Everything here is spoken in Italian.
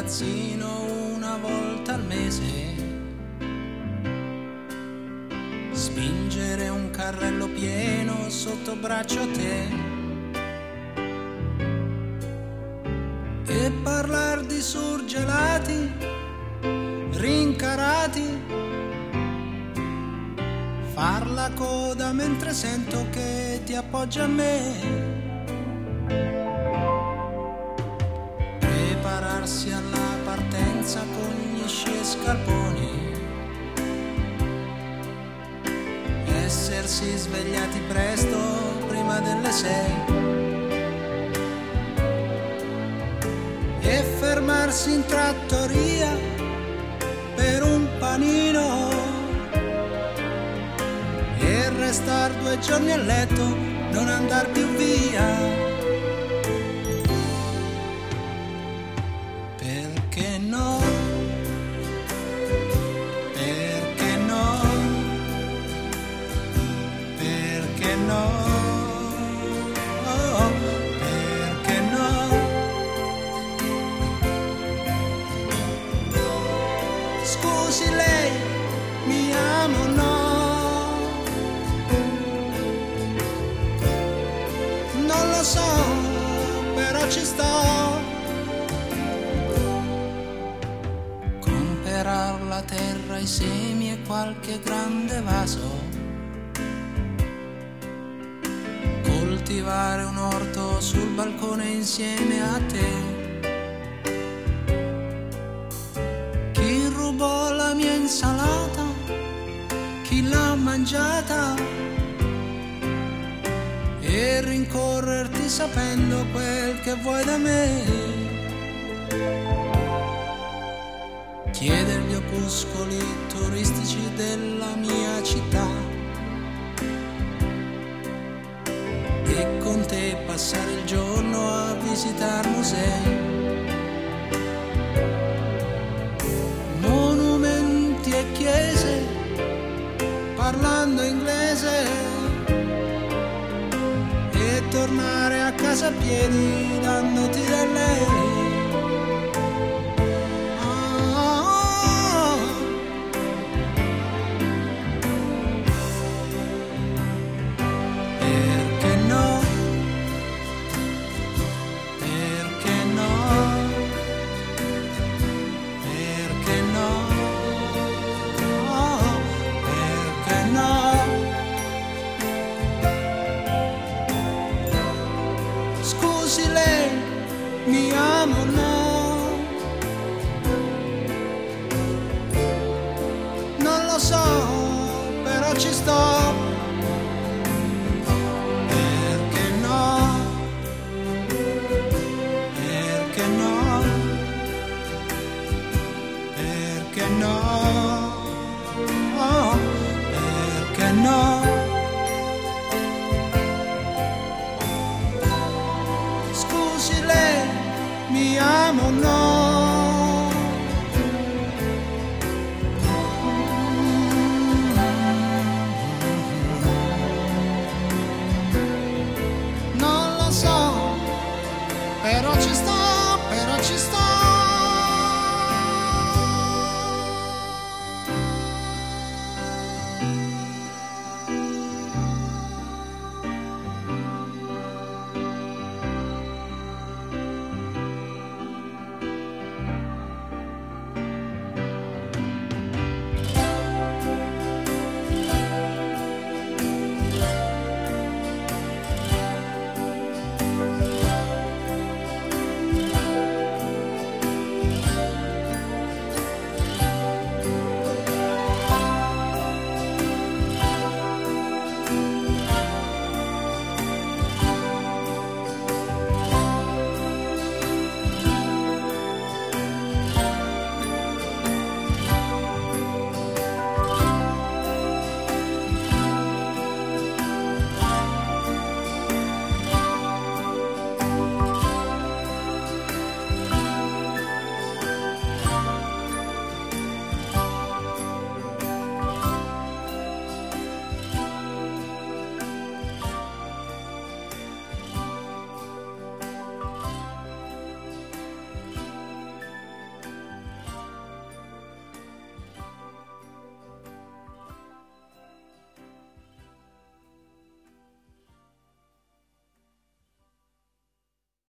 magazzino una volta al mese, spingere un carrello pieno sotto braccio a te e parlar di surgelati rincarati, far la coda mentre sento che ti appoggia a me, prepararsi alla partenza con gli sci e scarponi, essersi svegliati presto prima delle 6 e fermarsi in trattoria per un panino e restar 2 giorni a letto, non andar più via. Perché no? Perché no? Perché no? Oh, perché no? Scusi lei, mi amo o no? Non lo so, però ci sto. Comperar la terra, i semi e qualche grande vaso, coltivare un orto sul balcone insieme a te. Chi rubò la mia insalata, chi l'ha mangiata, e rincorrerti sapendo quel che vuoi da me. Chiedere gli opuscoli turistici della mia città e con te passare il giorno a visitare musei, monumenti e chiese, parlando inglese, e tornare a casa a piedi dandoti del lei. Scusi lei, mi amo o no? Non lo so, però ci sto. Perché no? Perché no? Perché no? Oh, perché no? Mi amo o no?